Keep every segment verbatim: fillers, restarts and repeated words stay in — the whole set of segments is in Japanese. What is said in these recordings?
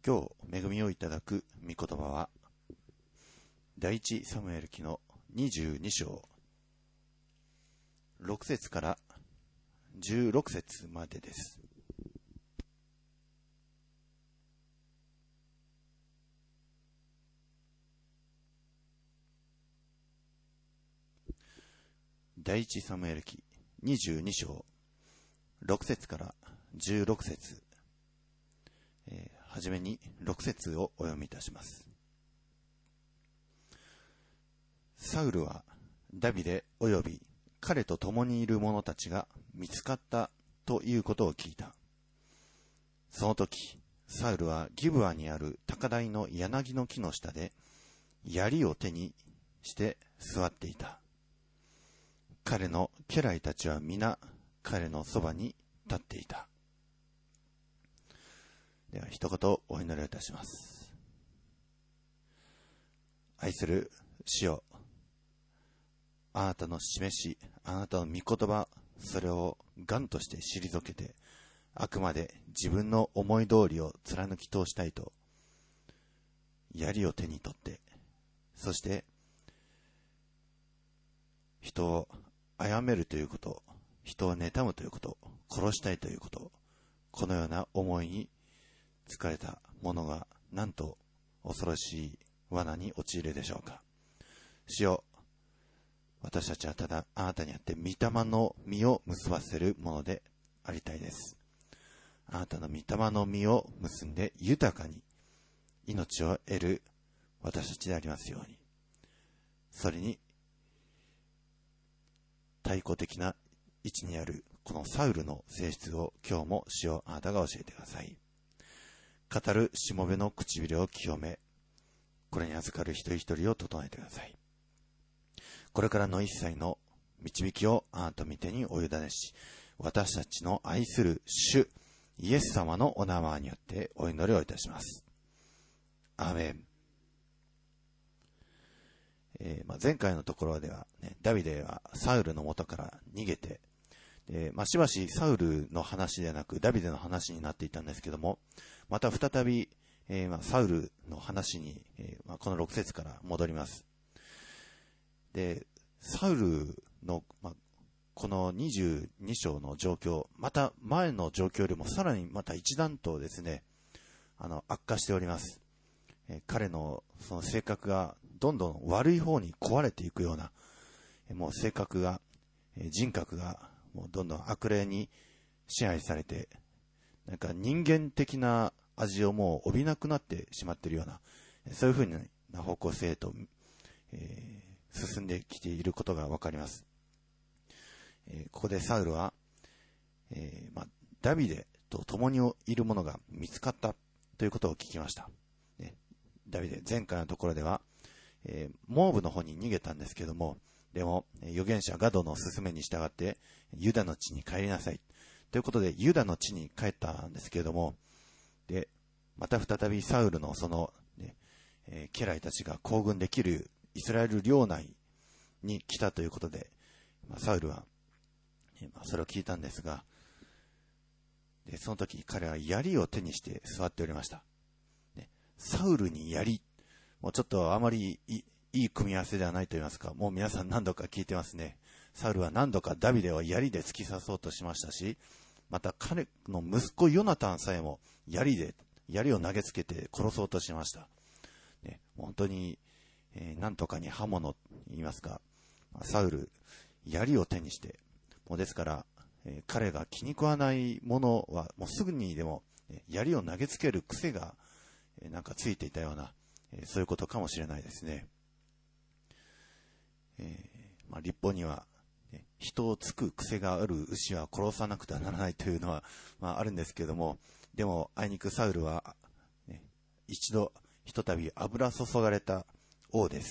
今日恵みをいただく御言葉は第一サムエル記のにじゅうに章ろく節からじゅうろく節までです。第一サムエル記にじゅうに章ろく節からじゅうろく節、えー、はじめにろく節をお読みいたします。サウルはダビデおよび彼と共にいる者たちが見つかったということを聞いた。その時サウルはギブアにある高台の柳の木の下で槍を手にして座っていた。彼の家来たちは皆彼のそばに立っていた。では一言お祈りをいたします。愛する主よ、あなたの示し、あなたの御言葉、それを頑として退けて、あくまで自分の思い通りを貫き通したいと、槍を手に取って、そして人を殺めるということ、人を妬むということ、殺したいということ、このような思いに疲れた者がなんと恐ろしい罠に陥るでしょうか。主よ、私たちはただあなたにあって御霊の実を結ばせるものでありたいです。あなたの御霊の実を結んで豊かに命を得る私たちでありますように。それに対抗的な位置にあるこのサウルの性質を今日も主よ、あなたが教えてください。語るしもべの唇を清め、これに預かる一人一人を整えてください。これからの一切の導きをあなた御手にお委ねし、私たちの愛する主イエス様のお名前によってお祈りをいたします。アーメン。えーまあ、前回のところでは、ね、ダビデはサウルの元から逃げて、でまあ、しばしサウルの話ではなくダビデの話になっていたんですけども、また再び、えーまあ、サウルの話に、えーまあ、このろく節から戻ります。でサウルの、まあ、このにじゅうに章の状況、また前の状況よりもさらにまた一段とですね、あの悪化しております。えー、彼のその性格がどんどん悪い方に壊れていくような、えー、もう性格が、えー、人格がもうどんどん悪霊に支配されて、なんか人間的な味をもう帯びなくなってしまっているような、そういうふうな方向性へと、えー進んできていることがわかります。えー、ここでサウルは、えーまあ、ダビデと共にいる者が見つかったということを聞きました。ね、ダビデ、前回のところでは、えー、モーブの方に逃げたんですけども、でも預言者ガドの勧めに従ってユダの地に帰りなさいということでユダの地に帰ったんですけれども、でまた再びサウルのその、ねえー、家来たちが行軍できるイスラエル領内に来たということで、まあ、サウルは、まあ、それを聞いたんですが、でその時彼は槍を手にして座っておりました。ね、サウルに槍、もうちょっとあまりいい、いい組み合わせではないと言いますか、もう皆さん何度か聞いてますね。サウルは何度かダビデを槍で突き刺そうとしましたし、また彼の息子ヨナタンさえも槍で槍を投げつけて殺そうとしました。ね、本当にえー、なんとかに刃物と言いますか、サウル槍を手にして、もうですから、えー、彼が気に食わないものはもうすぐにでも、えー、槍を投げつける癖が、えー、なんかついていたような、えー、そういうことかもしれないですね。えーまあ、律法には、ね、人をつく癖がある牛は殺さなくてはならないというのは、まあ、あるんですけども、でもあいにくサウルは、ね、一度ひとたび油注がれた王です。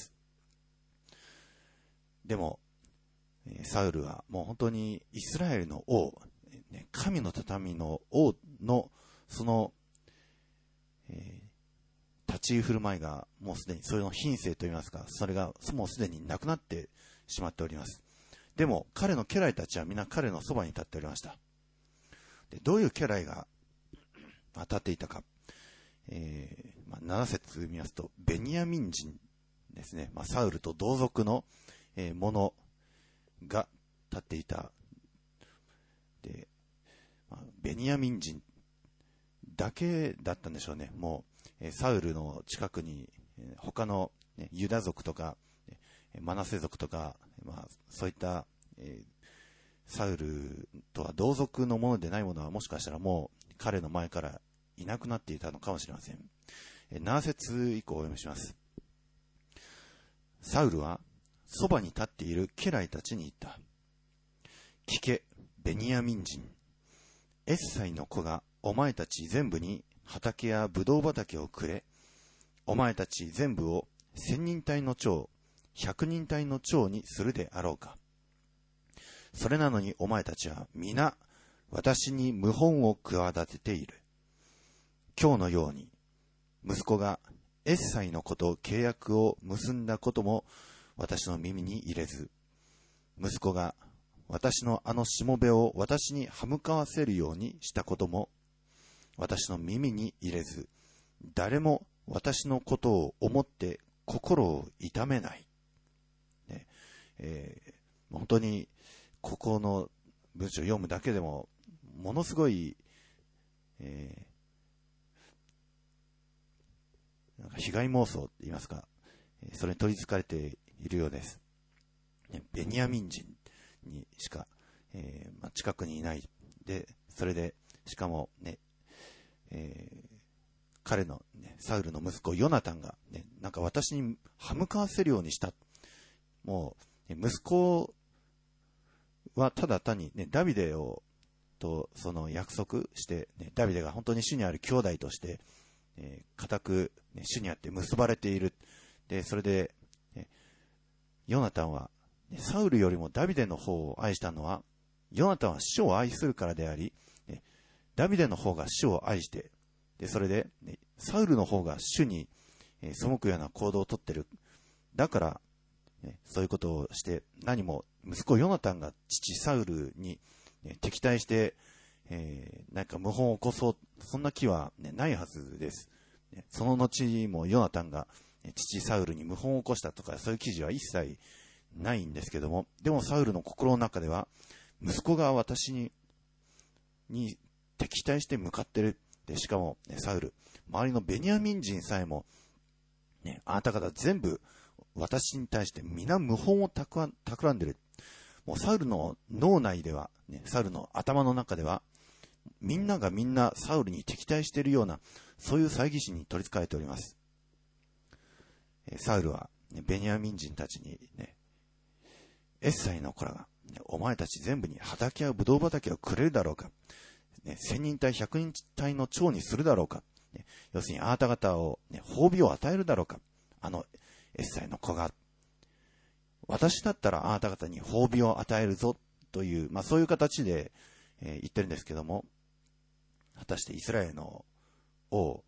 でもサウルはもう本当にイスラエルの王、神の畳の王のその、えー、立ち居振る舞いがもうすでにそれの品性といいますか、それがもうすでになくなってしまっております。でも彼の家来たちは皆彼のそばに立っておりました。でどういう家来が立っていたか、 えーまあ、なな節見ますと、ベニヤミン人ですね。まあ、サウルと同族の、えー、ものが立っていた。で、まあ、ベニヤミン人だけだったんでしょうね。もう、えー、サウルの近くに、えー、他の、ね、ユダ族とか、えー、マナセ族とか、まあ、そういった、えー、サウルとは同族のものでないものはもしかしたらもう彼の前からいなくなっていたのかもしれません。えー、なな節以降をお読みします。サウルはそばに立っている家来たちに言った。聞け、ベニヤミン人。エッサイの子がお前たち全部に畑やブドウ畑をくれ。お前たち全部を千人隊の長、百人隊の長にするであろうか。それなのにお前たちは皆私に謀反を企てている。今日のように息子がエッサイの子と契約を結んだことも私の耳に入れず、息子が私のあのしもべを私に歯向かわせるようにしたことも私の耳に入れず、誰も私のことを思って心を痛めない。ねえー、本当にここの文章を読むだけでもものすごい、えー、なんか被害妄想と言いますか、それに取り憑かれているようです。ベニヤミン人にしか、えーまあ、近くにいないで、それでしかもね、えー、彼の、ね、サウルの息子ヨナタンが、ね、なんか私に歯向かわせるようにした。もう、ね、息子はただ単に、ね、ダビデをとその約束して、ね、ダビデが本当に主にある兄弟として、えー、固く、ね、主にあって結ばれている。で、それで、ね、ヨナタンは、ね、サウルよりもダビデの方を愛したのは、ヨナタンは主を愛するからであり、ね、ダビデの方が主を愛して、で、それで、ね、サウルの方が主に、えー、背くような行動をとっている。だから、ね、そういうことをして、何も息子ヨナタンが父サウルに、ね、敵対して、えー、なんか謀反を起こそう、そんな気は、ね、ないはずです。ね、その後もヨナタンが、ね、父サウルに謀反を起こしたとか、そういう記事は一切ないんですけども、でもサウルの心の中では、息子が私に、に敵対して向かってる。で、しかも、ね、サウル、周りのベニヤミン人さえも、ね、あなた方全部、私に対して皆謀反をたくらんでる。もうサウルの脳内では、ね、サウルの頭の中では、みんながみんなサウルに敵対しているような、そういう猜疑心に取り憑かれております。えサウルは、ね、ベニヤミン人たちに、ね、エッサイの子らが、ね、お前たち全部に畑やブドウ畑をくれるだろうか。ね、千人隊、百人隊の長にするだろうか。ね、要するにあなた方を、ね、褒美を与えるだろうか。あの、エッサイの子が、私だったらあなた方に褒美を与えるぞという、まあそういう形で、えー、言ってるんですけども、果たしてイスラエルの王、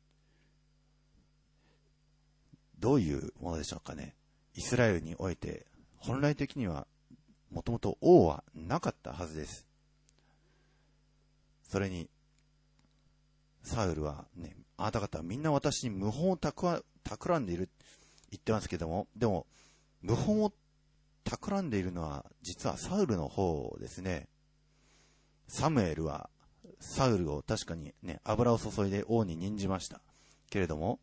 どういうものでしょうかね。イスラエルにおいて、本来的には、もともと王はなかったはずです。それに、サウルはね、あなた方はみんな私に謀反をたくわ、企んでいる言ってますけども、でも、謀反を企んでいるのは、実はサウルの方ですね。サムエルは、サウルを確かにね、油を注いで王に任じました。けれども、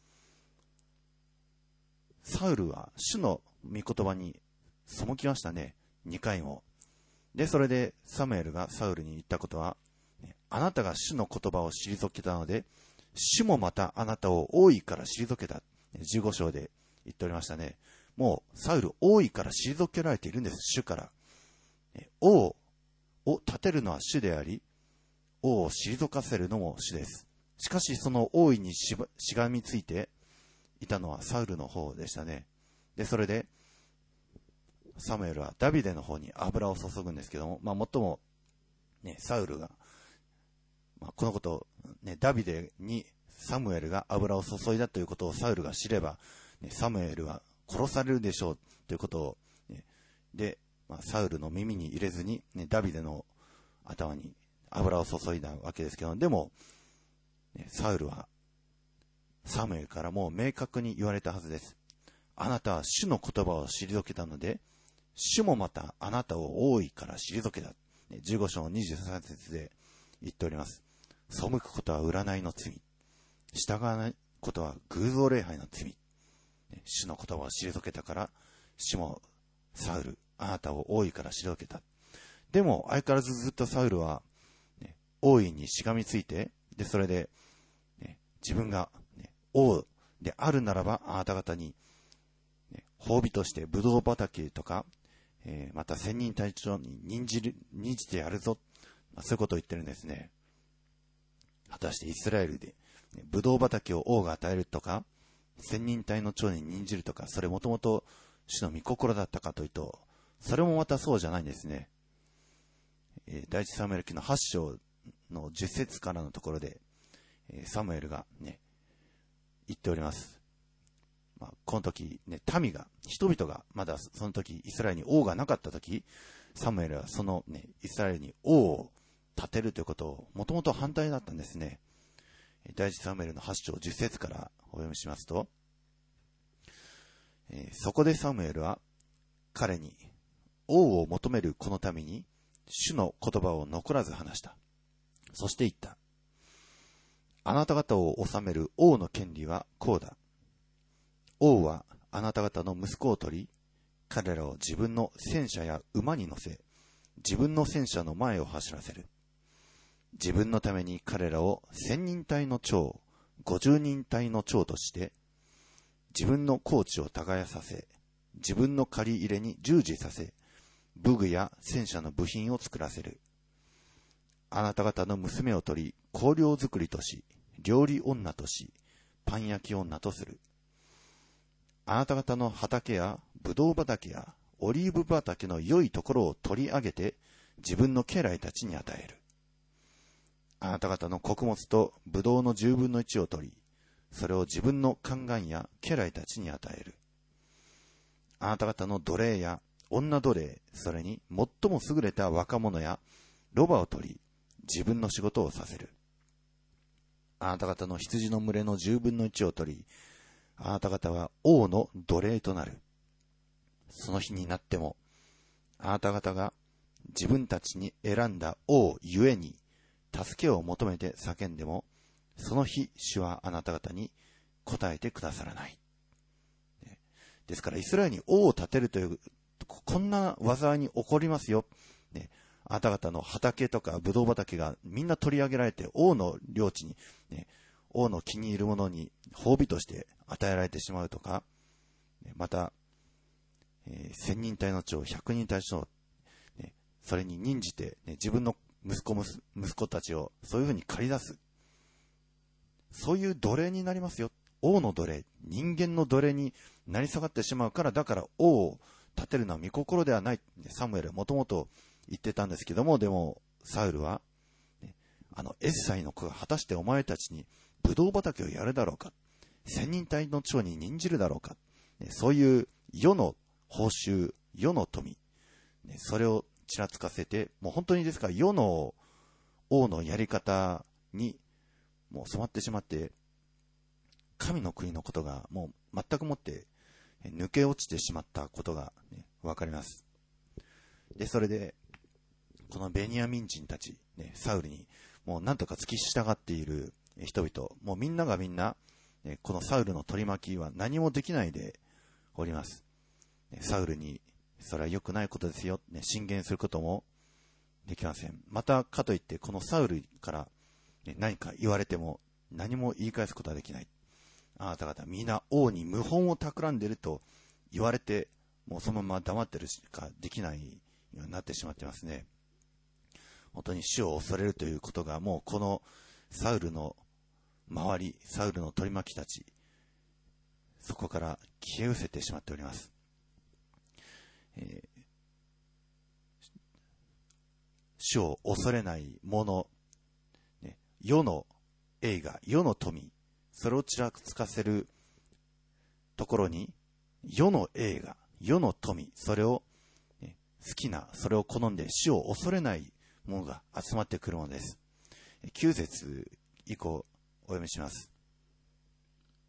サウルは主の御言葉に背きましたね。にかいも。で、それでサムエルがサウルに言ったことは、あなたが主の言葉を退けたので、主もまたあなたを王位から退けた。じゅうご章で言っておりましたね。もう、サウル、王位から退けられているんです、主から。王を立てるのは主であり、王を退かせるのも主です。しかし、その王位にしば、しがみついていたのはサウルの方でしたね。で、それで、サムエルはダビデの方に油を注ぐんですけども、まあ、もっとも、ね、サウルが、まあ、このことを、ね、ダビデにサムエルが油を注いだということをサウルが知れば、ね、サムエルは殺されるでしょうということを、ね、で、まあ、サウルの耳に入れずに、ね、ダビデの頭に油を注いだわけですけど、でも、ね、サウルはサムエルからもう明確に言われたはずです。あなたは主の言葉を退けたので、主もまたあなたを大いから退けた。じゅうご章にじゅうさん節で言っております。背くことは占いの罪。従わないことは偶像礼拝の罪。主の言葉を退けたから、主もサウル、あなたを大いから退けた。でも相変わらずずっとサウルは、ね、王位にしがみついて、で、それで、ね、自分が、ね、王であるならば、あなた方に、ね、褒美としてブドウ畑とか、えー、また千人隊長に任じる、任じてやるぞ。まあ、そういうことを言ってるんですね。果たしてイスラエルで、ね、ブドウ畑を王が与えるとか、千人隊の長に任じるとか、それもともと主の御心だったかというと、それもまたそうじゃないんですね。えー、第一サムエル記のはち章のじゅっ節からのところで、えー、サムエルがね、言っております。まあ、この時、ね、民が、人々が、まだその時、イスラエルに王がなかった時、サムエルはそのね、イスラエルに王を立てるということを、もともと反対だったんですね。第一サムエルのはち章じゅっ節からお読みしますと、えー、そこでサムエルは、彼に、王を求めるこのために、主の言葉を残らず話した。そして言った。あなた方を治める王の権利はこうだ。王はあなた方の息子を取り、彼らを自分の戦車や馬に乗せ、自分の戦車の前を走らせる。自分のために彼らを千人隊の長、五十人隊の長として、自分の高地を耕させ、自分の借り入れに従事させ、武具や戦車の部品を作らせる。あなた方の娘を取り、香料作りとし、料理女とし、パン焼き女とする。あなた方の畑やブドウ畑やオリーブ畑の良いところを取り上げて自分の家来たちに与える。あなた方の穀物とブドウの十分の一を取り、それを自分の宦官や家来たちに与える。あなた方の奴隷や女奴隷、それに最も優れた若者やロバを取り、自分の仕事をさせる。あなた方の羊の群れの十分の一を取り、あなた方は王の奴隷となる。その日になっても、あなた方が自分たちに選んだ王ゆえに、助けを求めて叫んでも、その日、主はあなた方に答えてくださらない。ですから、イスラエルに王を立てるという、こんな災いに起こりますよ。ね、あなた方の畑とかブドウ畑がみんな取り上げられて、王の領地に、ね、王の気に入るものに褒美として与えられてしまうとか、また、えー、千人隊の長、百人隊の長、ね、それに任じて、ね、自分の息子、息子たちをそういうふうに借り出す。そういう奴隷になりますよ。王の奴隷、人間の奴隷になり下がってしまうから、だから王を立てるのは御心ではない。サムエルはもともと言ってたんですけども、でも、サウルは、ね、あの、エッサイの子が果たしてお前たちにブドウ畑をやるだろうか。千人隊の長に任じるだろうか。ね、そういう世の報酬、世の富、ね、それをちらつかせて、もう本当にですから世の王のやり方にもう染まってしまって、神の国のことがもう全くもって抜け落ちてしまったことが、ね、わかります。で、それで、このベニヤミン人たち、ね、サウルにもうなんとか付き従っている人々、もうみんながみんな、ね、このサウルの取り巻きは何もできないでおります。サウルに、それは良くないことですよ、ね、進言することもできません。またかといって、このサウルから、ね、何か言われても何も言い返すことはできない。あなた方みんな王に謀反を企んでいると言われて、もうそのまま黙ってるしかできないようになってしまってますね。本当に死を恐れるということがもうこのサウルの周り、サウルの取り巻きたち、そこから消え失せてしまっております。えー、死を恐れない者、ね、世の栄華、世の富、それをちらつかせるところに、世の栄華、世の富、それを、ね、好きな、それを好んで死を恐れない者が集まってくるのです。きゅう節以降お読みします。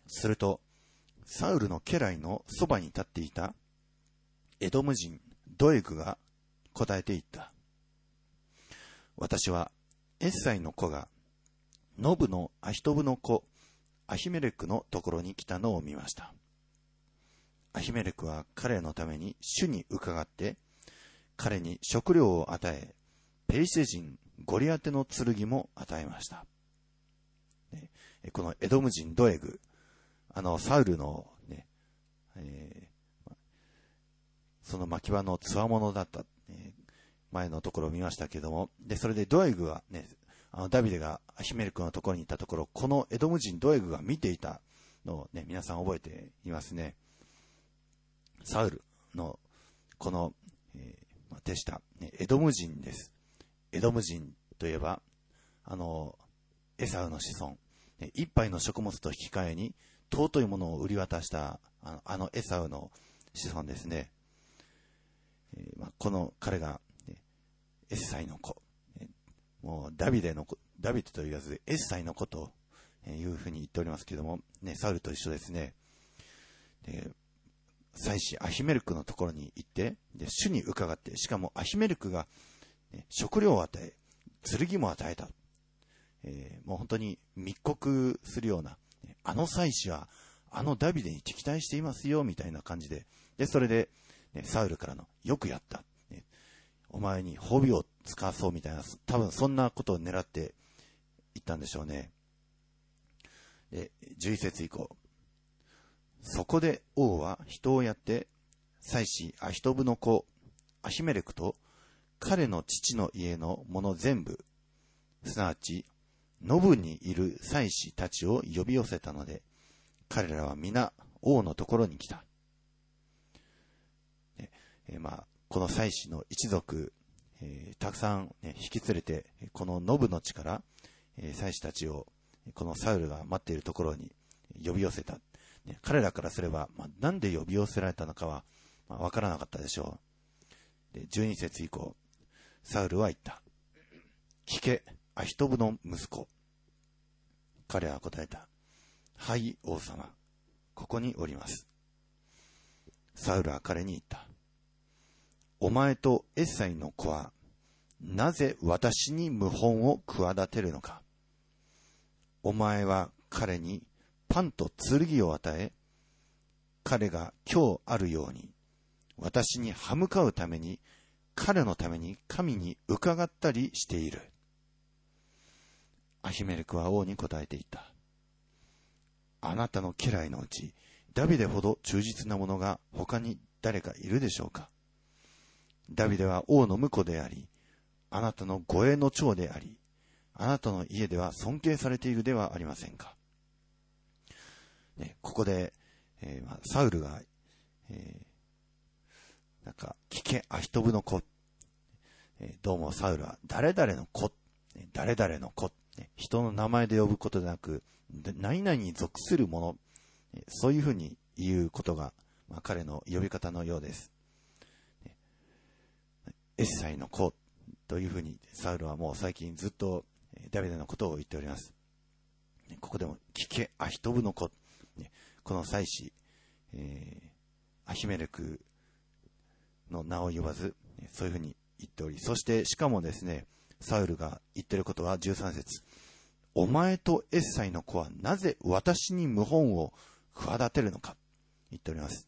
すると、サウルの家来のそばに立っていたエドム人ドエグが答えて言った。私はエッサイの子がノブのアヒトブの子アヒメレクのところに来たのを見ました。アヒメレクは彼のために主に伺って彼に食料を与え、ペリシテ人ゴリアテの剣も与えました。このエドム人ドエグ、あのサウルの、ねえー、その牧場のつわものだった、えー、前のところを見ましたけども、でそれでドエグは、ね、あのダビデがアヒメレクのところにいたところ、このエドム人ドエグが見ていたのを、ね、皆さん覚えていますね。サウルのこの、えー、手下、ね、エドム人です。エドム人といえばあのエサウの子孫、ね、一杯の食物と引き換えに尊いものを売り渡したあの、あのエサウの子孫ですね。えーまあ、この彼が、ね、エッサイの子、ね、もうダビデの子、ダビデと言わずエッサイの子というふうに言っておりますけども、ね、サウルと一緒ですね。で祭司アヒメルクのところに行ってで主に伺って、しかもアヒメルクが、ね、食料を与え剣も与えた、えー、もう本当に密告するような、あの祭司はあのダビデに敵対していますよみたいな感じで、でそれで、ね、サウルからのよくやった、ね、お前に褒美を使わそうみたいな、多分そんなことを狙って言ったんでしょうね。でじゅういち節以降、そこで王は人をやって祭司アヒトブの子アヒメレクと彼の父の家の者全部、すなわちノブにいる祭司たちを呼び寄せたので、彼らは皆王のところに来た。ええー、まあこの祭司の一族、えー、たくさん、ね、引き連れてこのノブの地から、えー、祭司たちをこのサウルが待っているところに呼び寄せた。ね、彼らからすれば、まあ、なんで呼び寄せられたのかは、まあ、わからなかったでしょう。でじゅうに節以降、サウルは言った。聞け、アヒトブの息子。彼は答えた。はい、王様。ここにおります。サウルは彼に言った。お前とエッサイの子は、なぜ私に謀反を企てるのか。お前は彼にパンと剣を与え、彼が今日あるように、私に歯向かうために、彼のために神に伺ったりしている。アヒメレクは王に答えていった。あなたの家来のうち、ダビデほど忠実な者が他に誰かいるでしょうか。ダビデは王の婿であり、あなたの護衛の長であり、あなたの家では尊敬されているではありませんか。ね、ここで、えーまあ、サウルが、えー、なんか聞けアヒトブの子、えー、どうもサウルは誰々の子、誰々の子、ね、人の名前で呼ぶことでなく、何々に属するもの、そういうふうに言うことが、まあ、彼の呼び方のようです。エッサイの子というふうにサウルはもう最近ずっとダビデのことを言っております。ここでも聞けアヒトブの子、この祭司、えー、アヒメレクの名を呼ばず、そういうふうに言っており、そしてしかもですね、サウルが言っていることはじゅうさん節、お前とエッサイの子はなぜ私に謀反を企てるのか言っております。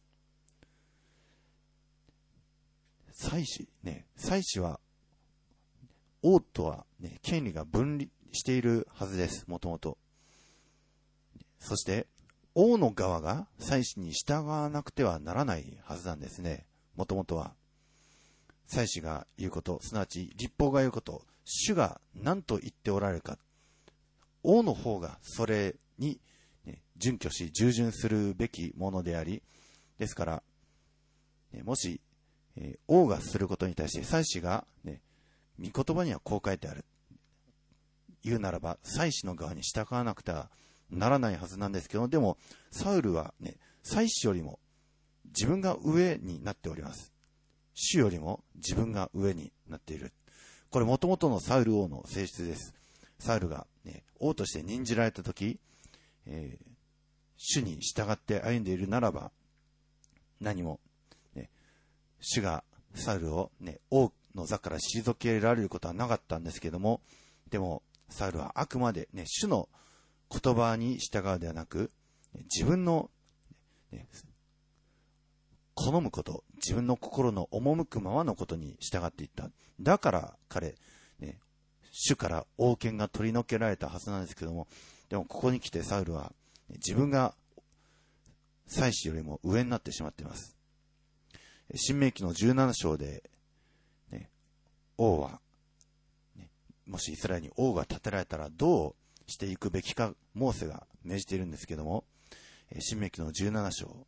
祭司ね、祭司は王とは、ね、権利が分離しているはずです。もともと。そして王の側が祭司に従わなくてはならないはずなんですね。もともとは祭司が言うこと、すなわち律法が言うこと、主が何と言っておられるか、王の方がそれに、ね、準拠し従順するべきものであり、ですから、ね、もし、えー、王がすることに対して祭司が、ね、御言葉にはこう書いてある言うならば、祭司の側に従わなくてはならないはずなんですけど、でもサウルはね、祭司よりも自分が上になっております。主よりも自分が上になっている。これ元々のサウル王の性質です。サウルが、ね、王として任じられたとき、えー、 主に従って歩んでいるならば、何も、ね、主がサウルを、ね、王の座から退けられることはなかったんですけども、でもサウルはあくまで、ね、主の言葉に従うではなく、自分の、ね、好むこと、自分の心の赴くままのことに従っていった。だから彼、ね、主から王権が取り除けられたはずなんですけども、でもここに来てサウルは自分が祭司よりも上になってしまっています。申命記のじゅうなな章で、ね、王は、ね、もしイスラエルに王が立てられたらどうしていくべきか、モーセが命じているんですけども、申命記のじゅうなな章、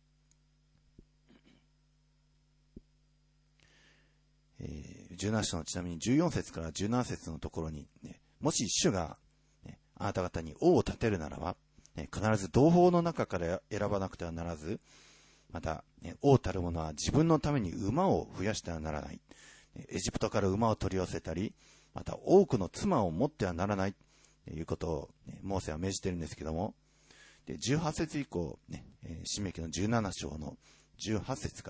えー、じゅうなな章のちなみにじゅうよん節からじゅうなな節のところに、ね、もし主が、ね、あなた方に王を立てるならば、ね、必ず同胞の中から選ばなくてはならず、また、ね、王たる者は自分のために馬を増やしてはならない。エジプトから馬を取り寄せたり、また多くの妻を持ってはならないということを、ね、モーセは命じているんですけども、でじゅうはち節以降、ね、申命記のじゅうなな章のじゅうはち節から、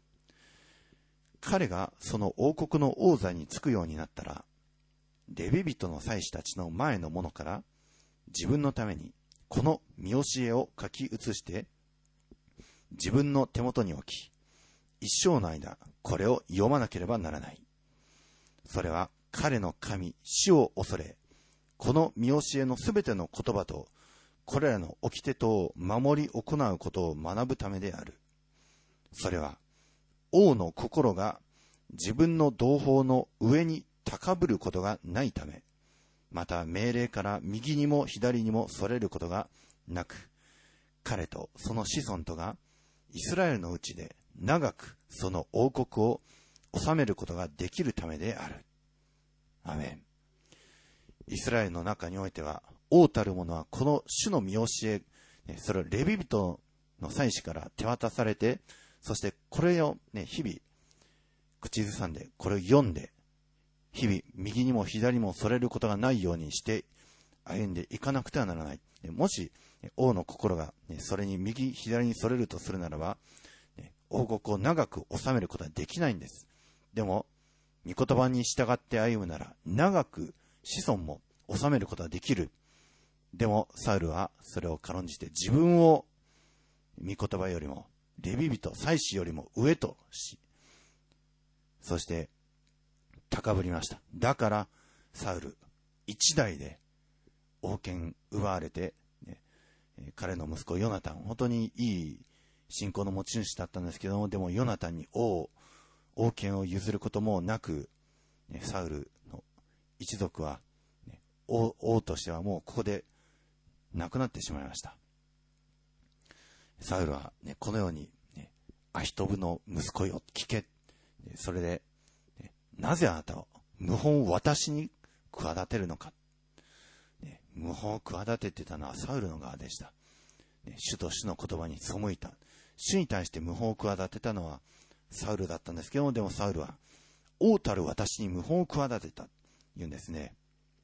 彼がその王国の王座につくようになったら、レビ人の祭司たちの前の者から自分のためにこの見教えを書き写して自分の手元に置き、一生の間これを読まなければならない。それは彼の神主を恐れ、この見教えのすべての言葉とこれらの掟とを守り行うことを学ぶためである。それは王の心が自分の同胞の上に高ぶることがないため、また命令から右にも左にもそれることがなく、彼とその子孫とがイスラエルのうちで長くその王国を治めることができるためである。アメン。イスラエルの中においては、王たる者はこの主の見教え、それをレビ人の祭司から手渡されて、そしてこれを、ね、日々口ずさんで、これを読んで、日々右にも左にもそれることがないようにして歩んでいかなくてはならない。もし王の心がそれに右左にそれるとするならば、王国を長く治めることはできないんです。でも御言葉に従って歩むなら長く子孫も治めることができる。でもサウルはそれを軽んじて自分を御言葉よりもレビ人祭司よりも上とし、そして高ぶりました。だからサウル一代で王権奪われて、ね、彼の息子ヨナタン、本当にいい信仰の持ち主だったんですけども、でもヨナタンに王王権を譲ることもなく、ね、サウルの一族は、ね、王, 王としてはもうここで亡くなってしまいました。サウルは、ね、このように、ね、アヒトブの息子よ聞け、それで、ね、なぜあなたを謀反を私に企てるのか、ね、謀反を企ててたのはサウルの側でした、ね、主と主の言葉に背いた、主に対して謀反を企てたのはサウルだったんですけども、でもサウルは王たる私に謀反を企てたと言うんですね。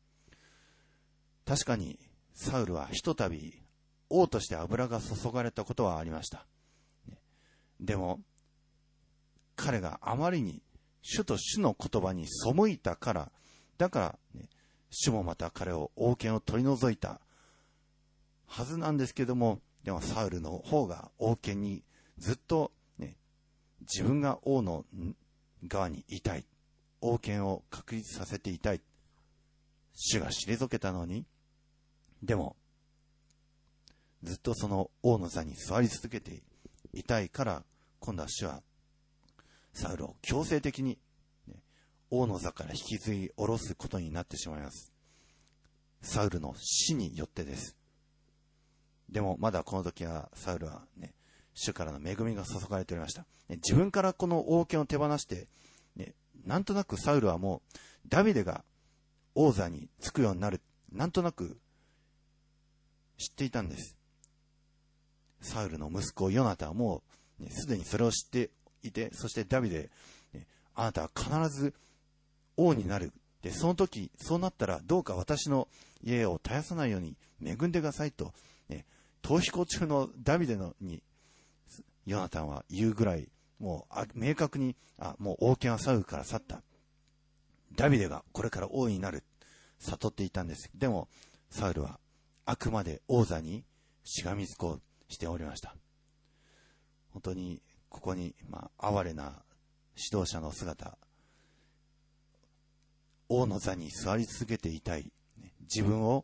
確かにサウルはひとたび王として油が注がれたことはありました。でも彼があまりに主と主の言葉に背いたから、だから、ね、主もまた彼を王権を取り除いたはずなんですけども、でもサウルの方が王権にずっと、ね、自分が王の側にいたい、王権を確立させていたい、主が退けたのに、でもずっとその王の座に座り続けていたいから、今度は主はサウルを強制的に、ね、王の座から引きずり下ろすことになってしまいます。サウルの死によってです。でもまだこの時はサウルは、ね、主からの恵みが注がれておりました。ね、自分からこの王権を手放して、ね、なんとなくサウルはもうダビデが王座につくようになる、なんとなく知っていたんです。サウルの息子ヨナタンはもうすで、ね、にそれを知っていて、そしてダビデ、ね、あなたは必ず王になる。で、その時、そうなったらどうか私の家を絶やさないように恵んでくださいと、ね、 逃避行中のダビデのにヨナタンは言うぐらい、もう明確に、あ、もう王権はサウルから去った。ダビデがこれから王になる。悟っていたんです。でも、サウルはあくまで王座にしがみつこうしておりました。本当に、ここに、まあ、哀れな指導者の姿、王の座に座り続けていたい、自分を、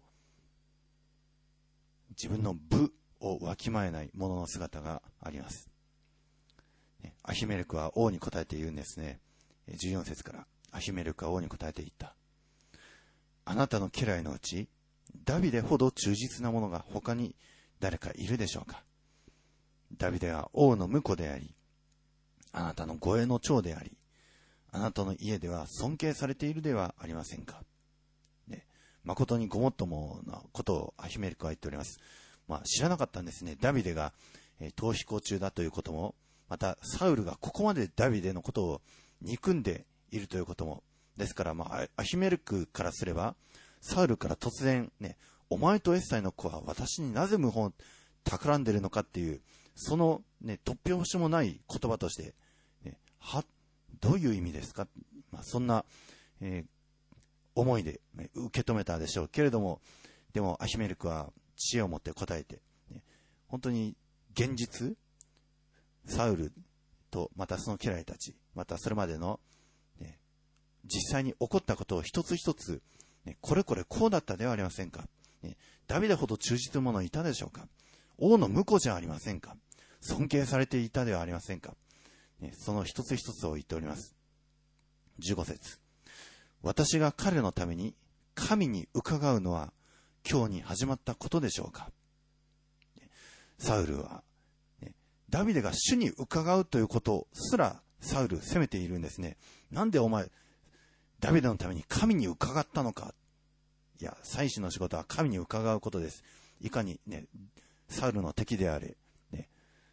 自分の部をわきまえない者の姿があります。アヒメレクは王に答えて言うんですね。じゅうよん節からアヒメレクは王に答えて言った。あなたの家来のうちダビデほど忠実な者が他に誰かいるでしょうか。ダビデは王の婿であり、あなたの護衛の長であり、あなたの家では尊敬されているではありませんか。ね、誠にごもっともなことをアヒメレクは言っております。まあ、知らなかったんですね。ダビデが、えー、逃避行中だということも、またサウルがここまでダビデのことを憎んでいるということも。ですから、まあ、アヒメレクからすれば、サウルから突然ね、お前とエッサイの子は私になぜ謀反を企んでいるのかっていう、そのね、突拍子もない言葉として、ね、は、どういう意味ですか、まあ、そんな、えー、思いで、ね、受け止めたでしょうけれども、でもアヒメレクは知恵を持って答えて、ね、本当に現実、サウルとまたその家来たち、またそれまでの、ね、実際に起こったことを一つ一つ、ね、これこれこうだったではありませんか、ね、ダビデほど忠実な者いたでしょうか。王の婿じゃありませんか。尊敬されていたではありませんか。ね、その一つ一つを言っております。じゅうご節。私が彼のために神に伺うのは今日に始まったことでしょうか。サウルは、ね、ダビデが主に伺うということすらサウル責めているんですね。なんでお前ダビデのために神に伺ったのか。いや、祭司の仕事は神に伺うことです。いかにね、サウルの敵であれ、ね、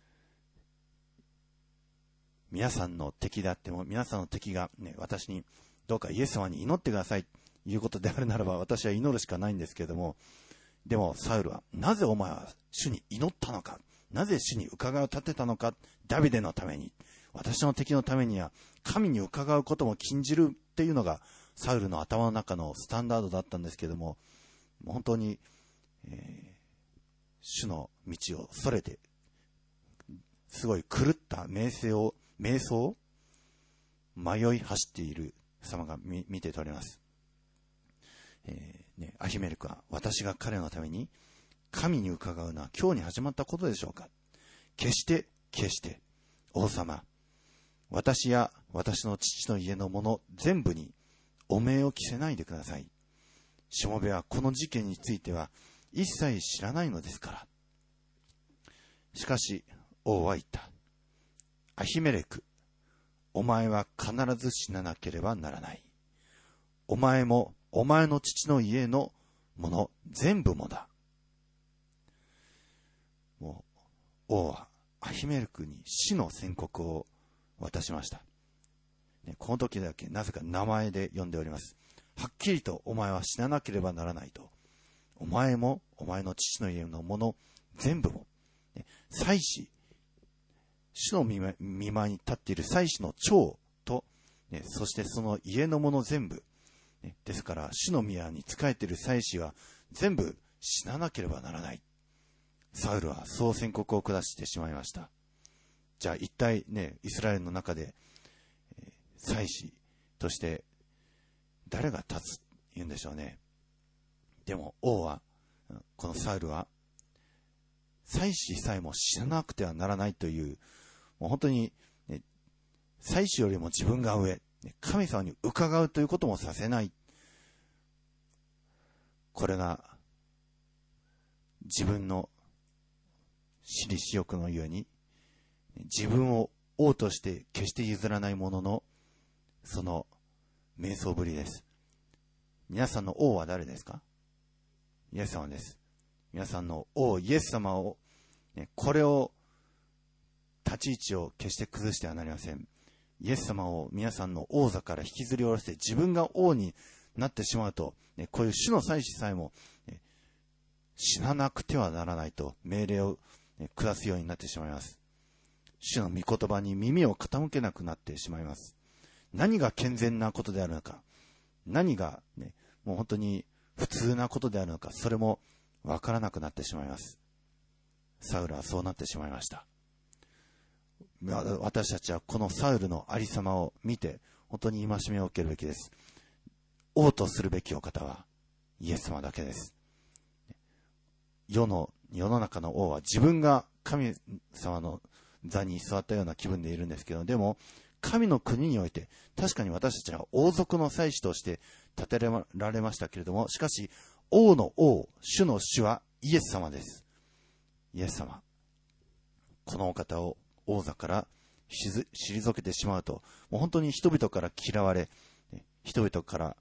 皆さんの敵であっても、皆さんの敵が、ね、私にどうかイエス様に祈ってくださいということであるならば、私は祈るしかないんですけれども、でもサウルは、なぜお前は主に祈ったのか、なぜ主に伺いを立てたのか、ダビデのために、私の敵のためには神に伺うことも禁じるっていうのがサウルの頭の中のスタンダードだったんですけれども、本当に、えー、主の道をそれて、すごい狂った瞑想を、瞑想を迷い走っている様が 見, 見て取れます。えーね、アヒメレクは、私が彼のために神に伺うのは今日に始まったことでしょうか。決して決して王様、私や私の父の家の者全部に汚名を着せないでください。しもべはこの事件については一切知らないのですから。しかし王は言った。アヒメレク、お前は必ず死ななければならない。お前もお前の父の家のもの全部もだ。もう王はアヒメレクに死の宣告を渡しました。ね、この時だけなぜか名前で呼んでおります。はっきりとお前は死ななければならないと。お前もお前の父の家のもの全部も。ね、祭司、主の見舞いに立っている祭司の長と、ね、そしてその家のもの全部。ね、ですから主の宮に仕えている祭司は全部死ななければならない。サウルはそう宣告を下してしまいました。じゃあ一体ね、イスラエルの中で、えー、祭司として誰が立つと言うんでしょうね。でも王は、このサウルは祭司さえも死ななくてはならないという、もう本当に、ね、祭司よりも自分が上、神様に伺うということもさせない。これが自分の私利私欲のゆえに自分を王として決して譲らないもののその瞑想ぶりです。皆さんの王は誰ですか？イエス様です。皆さんの王イエス様を、ね、これを立ち位置を決して崩してはなりません。イエス様を皆さんの王座から引きずり下ろして自分が王になってしまうと、ね、こういう主の祭司さえも、ね、 死ななくてはならないと命令を下すようになってしまいます。主の御言葉に耳を傾けなくなってしまいます。何が健全なことであるのか、何が、ね、もう本当に普通なことであるのか、それもわからなくなってしまいます。サウルはそうなってしまいました。私たちはこのサウルのありさまを見て、本当に戒めを受けるべきです。王とするべきお方はイエス様だけです。世の、世の中の王は自分が神様の座に座ったような気分でいるんですけど、でも神の国において確かに私たちは王族の祭司として立てられましたけれども、しかし王の王、主の主はイエス様です。イエス様、このお方を王座から退けてしまうと、もう本当に人々から嫌われ、人々から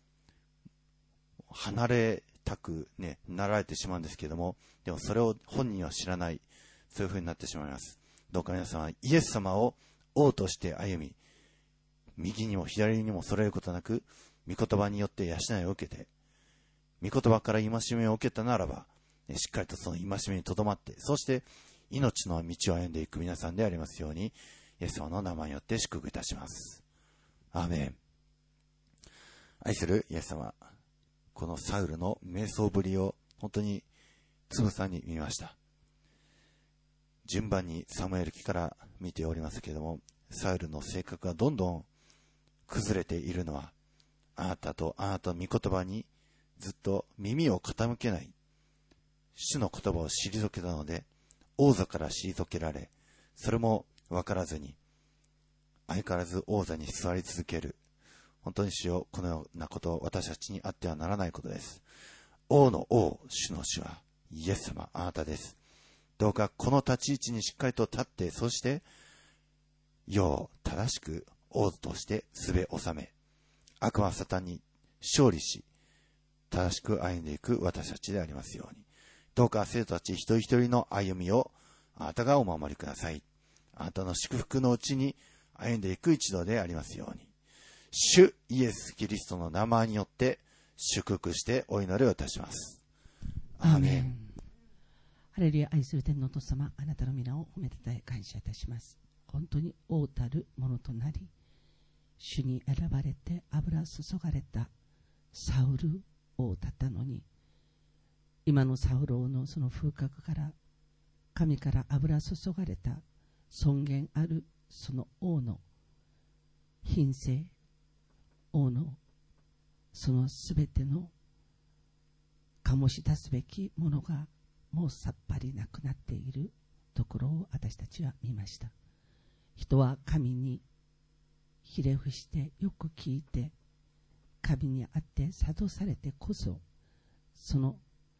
離れたく、ね、なられてしまうんですけれども、でもそれを本人は知らない、そういう風になってしまいます。どうか皆さんはイエス様を王として歩み、右にも左にもそれることなく、御言葉によって養いを受けて、御言葉から戒めを受けたならば、しっかりとその戒めにとどまって、そして命の道を歩んでいく皆さんでありますように、イエス様の名前によって祝福いたします。アーメン。愛するイエス様、このサウルの瞑想ぶりを本当につぶさに見ました。順番にサムエル記から見ておりますけれども、サウルの性格がどんどん崩れているのは、あなたとあなたの御言葉にずっと耳を傾けない、主の言葉を退けたので、王座から退けられ、それも分からずに、相変わらず王座に座り続ける。本当に主よ、このようなことを私たちにあってはならないことです。王の王、主の主はイエス様、あなたです。どうかこの立ち位置にしっかりと立って、そして世を正しく王としてすべ収め、悪魔サタンに勝利し、正しく歩んでいく私たちでありますように。どうか生徒たち一人一人の歩みをあなたがお守りください。あなたの祝福のうちに歩んでいく一度でありますように。主イエス・キリストの名前によって祝福してお祈りをいたします。アーメン。 ハレルヤ。愛する天のお父様、あなたの皆を褒めたたえ感謝いたします。本当に王たるものとなり、主に選ばれて油注がれたサウル王だったのに、今のサウル王のその風格から神から油注がれた尊厳あるその王の品性、王のそのすべての醸し出すべきものがもうさっぱりなくなっているところを私たちは見ました。人は神にひれ伏してよく聞いて、神にあって諭されてこそ、その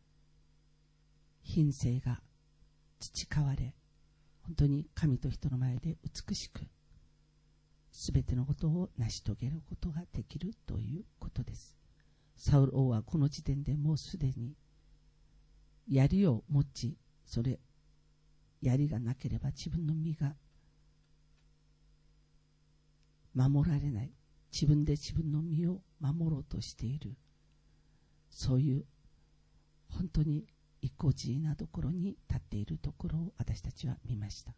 品性が培われ、本当に神と人の前で美しくすべてのことを成し遂げることができるということです。サウル王はこの時点でもうすでに槍を持ち、それ槍がなければ自分の身が守られない、自分で自分の身を守ろうとしている、そういう本当に意固地なところに立っているところを私たちは見ました。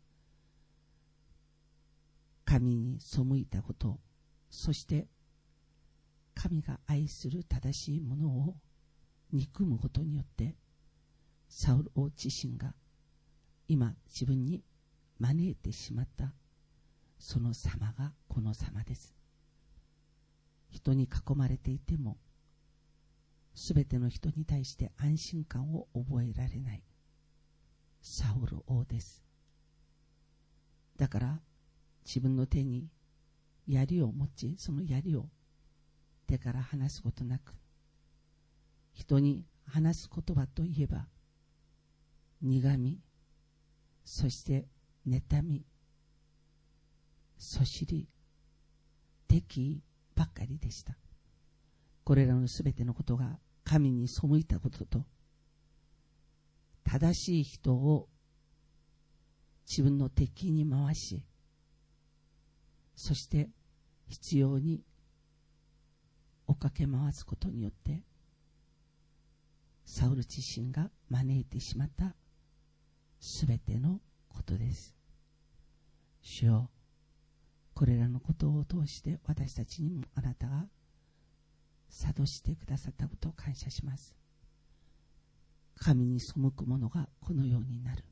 神に背いたこと、そして神が愛する正しいものを憎むことによって、サウル王自身が今自分に招いてしまったその様がこの様です。人に囲まれていてもすべての人に対して安心感を覚えられないサウル王です。だから自分の手に槍を持ち、その槍を手から離すことなく、人に話す言葉といえば苦み、そして妬み、そしり、敵意ばかりでした。これらのすべてのことが神に背いたことと、正しい人を自分の敵に回し、そして必要に追っかけ回すことによって、 サウル自身が招いてしまったすべてのことです。主よ、これらのことを通して私たちにもあなたが諭してくださったことを感謝します。神に背く者がこのようになる。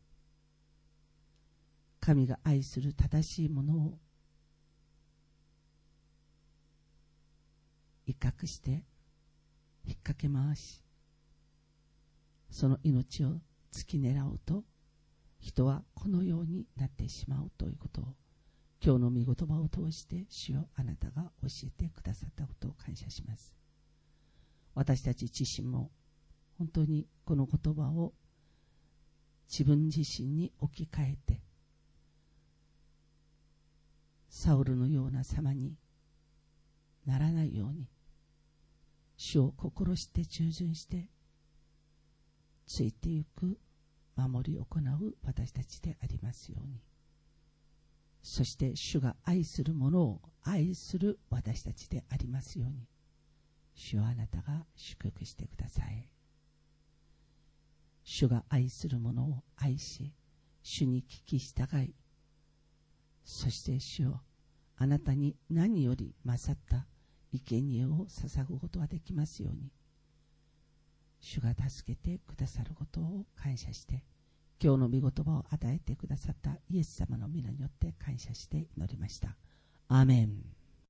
神が愛する正しいものを威嚇して引っ掛け回し、その命を突き狙うと人はこのようになってしまうということを、今日の御言葉を通して主よ、あなたが教えてくださったことを感謝します。私たち自身も本当にこの言葉を自分自身に置き換えて、サウルのような様にならないように、主を心して従順してついていく、守り行う私たちでありますように。そして主が愛する者を愛する私たちでありますように、主はあなたが祝福してください。主が愛する者を愛し、主に聞き従い、そして主をあなたに何より勝った生贄を捧ぐことができますように、主が助けてくださることを感謝して、今日の御言葉を与えてくださったイエス様の皆によって感謝して祈りました。アーメン。